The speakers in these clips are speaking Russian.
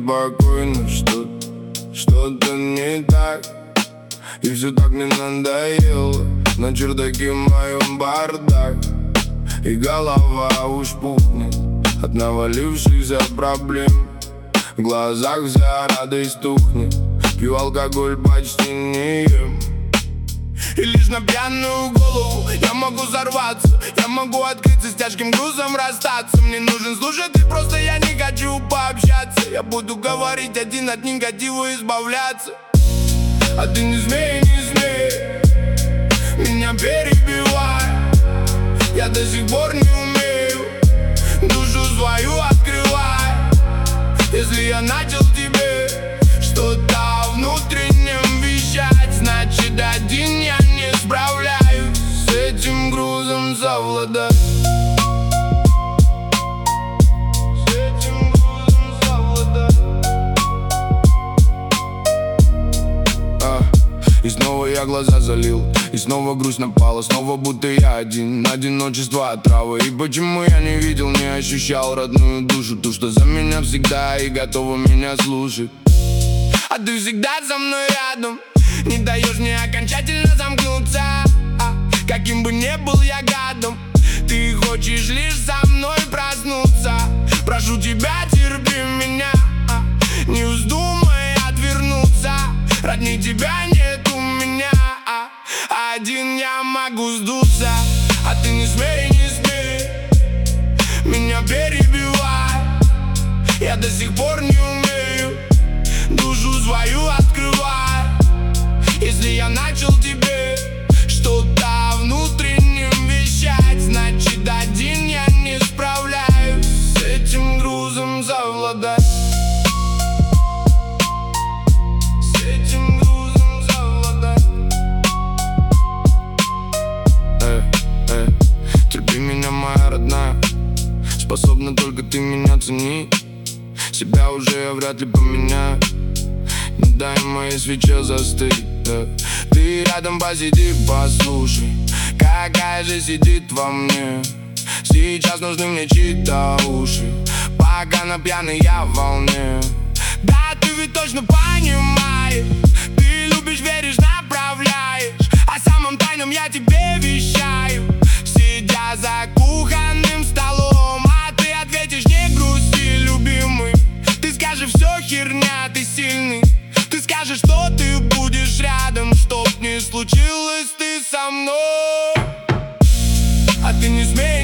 спокойно, что-то не так. И все так мне надоело. На чердаке моем бардак, и голова уж пухнет от навалившихся проблем. В глазах вся радость тухнет, пью алкоголь, почти не ем. И лишь на пьяную голову я могу взорваться, я могу открыться, с тяжким грузом расстаться. Мне нужен слушатель, просто я не хочу пообщаться. Я буду говорить один, от негатива избавляться. А ты не смей меня перебивай. Я до сих пор не умею душу свою открывать. Если я начал тебе что-то внутреннем вещать, значит один я не справляюсь с этим грузом совладать. И снова я глаза залил, и снова грусть напала, снова будто я один. Одиночество отрава, и почему я не видел, не ощущал родную душу, ту, что за меня всегда и готова меня слушать. А ты всегда со мной рядом, не даешь мне окончательно замкнуться. Каким бы ни был я гадом, ты хочешь лишь со мной проснуться. Прошу тебя, терпи меня, не вздумай отвернуться. Родней тебя нет у меня, один я могу сдуться. А ты не смей меня перебивай. Я до сих пор не умею душу свою открывать. Если я начал тебе что-то внутренним вещать, значит один я не справляюсь с этим грузом совладать. Терпи меня, моя родная, способна только ты меня ценить. Себя уже я вряд ли поменяю, не дай моей свече застыть. Ты рядом посиди, послушай, какая же сидит во мне. Сейчас нужны мне чьи-то уши, пока на пьяной я в волне. Да, ты ведь точно понимаешь, ты любишь, веришь, направляешь. О самом тайном я тебе вещаю, сидя за кухонным столом. А ты ответишь: не грусти, любимый. Ты скажешь: все херня, ты сильный. Ты скажешь, что ты будешь рядом, чтоб не случилось ты со мной. А ты не смей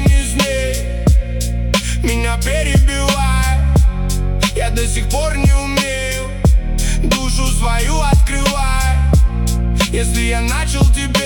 меня перебивай. Я до сих пор не умею душу свою открывать. Если я начал тебе